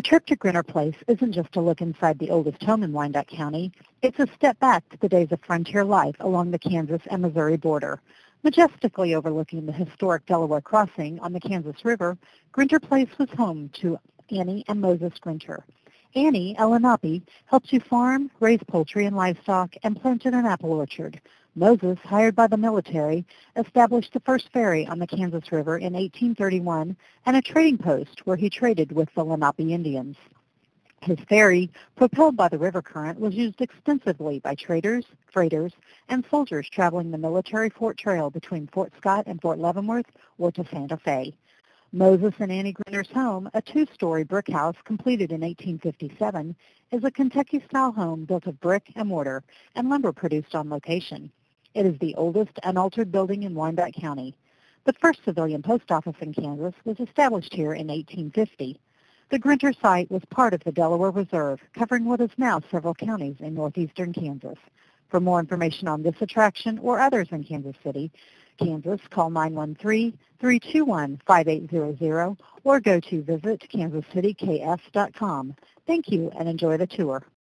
trip to Grinner Place isn't just a look inside the oldest home in Wyandotte County. It's a step back to the days of frontier life along the Kansas and Missouri border. Majestically overlooking the historic Delaware crossing on the Kansas River, Grinter Place was home to Annie and Moses Grinter. Annie, a Lenape, helped to farm, raise poultry and livestock, and planted an apple orchard. Moses, hired by the military, established the first ferry on the Kansas River in 1831 and a trading post where he traded with the Lenape Indians. His ferry, propelled by the river current, was used extensively by traders, freighters, and soldiers traveling the military Fort Trail between Fort Scott and Fort Leavenworth or to Santa Fe. Moses and Annie Grinter's home, a two-story brick house completed in 1857, is a Kentucky-style home built of brick and mortar and lumber produced on location. It is the oldest unaltered building in Wyandotte County. The first civilian post office in Kansas was established here in 1850. The Grinter site was part of the Delaware Reserve, covering what is now several counties in northeastern Kansas. For more information on this attraction or others in Kansas City, Kansas, call 913-321-5800 or go to visitkansascityks.com. Thank you and enjoy the tour.